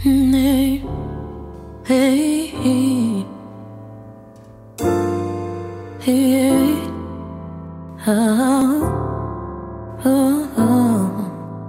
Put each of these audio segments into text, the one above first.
Hey, hey, hey, oh, oh, oh.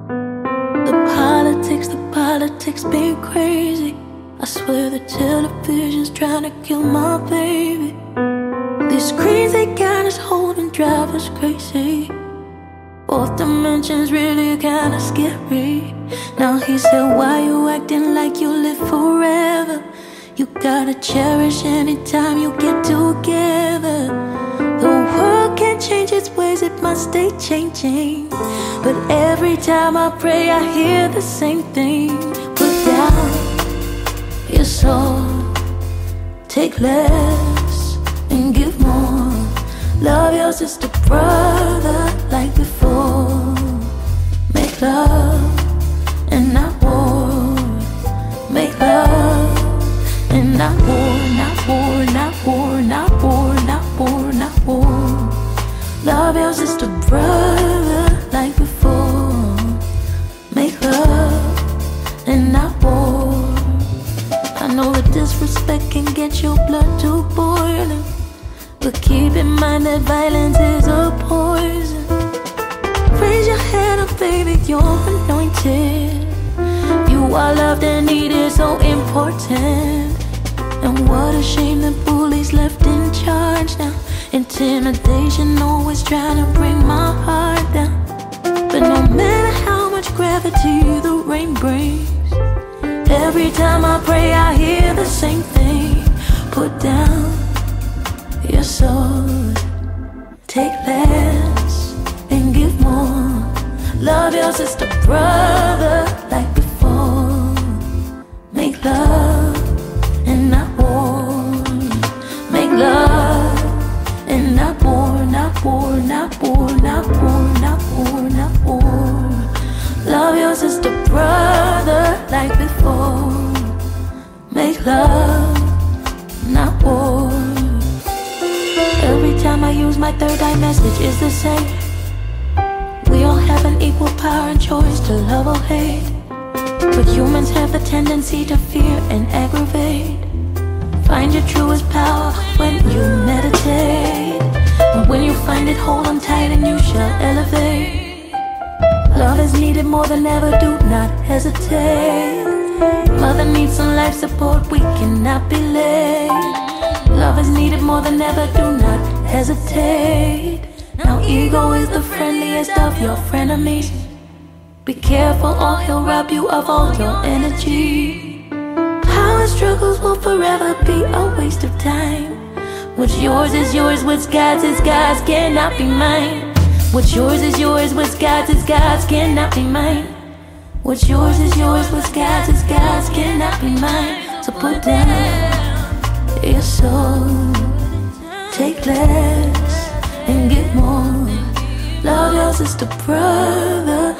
The politics be crazy. I swear the television's trying to kill my baby. These screens they got us holding drive us crazy. Fourth dimension's really kinda scary. Now he said, why you acting like you live forever? You gotta cherish any time you get together. The world can't change its ways, it must stay changing. But every time I pray I hear the same thing. Put down your soul, take less and give more. Love your sister, brother like before. Make love and not war. Make love and not war, not war, not war, not war, not war, not war. Love your sister, brother like before. Make love and not war. I know that disrespect can get your blood to boiling, but keep in mind that violence is a poison. Raise your head up, baby, you're anointed. You are loved and needed, so important. And what a shame that bullies left in charge now. Intimidation always trying to bring my heart down. But no matter how much gravity the rain brings, every time I pray I hear the same thing. Put down your sword, take less and give more. Love your sister, brother like before. Make love and not war. Make love and not war, not war, not war, not war, not war, not war. Love your sister, brother like before. Make love, not war. Every time I use my third eye, message is the same. We all have an equal power and choice to love or hate, but humans have the tendency to fear and aggravate. Find your truest power when you meditate, and when you find it, hold on tight and you shall elevate. Love is needed more than ever, do not hesitate. Mother needs some life support, we cannot be late. Love is needed more than ever, do not hesitate. Now ego is the friendliest of your frenemies. Be careful or he'll rob you of all your energy. Power struggles will forever be a waste of time. What's yours is yours, what's God's is God's, cannot be mine. What's yours is yours, what's God's is God's, cannot be mine. What's yours is yours, what's God's is God's, cannot be mine. So put down your soul, take less and give more. Love your sister, brother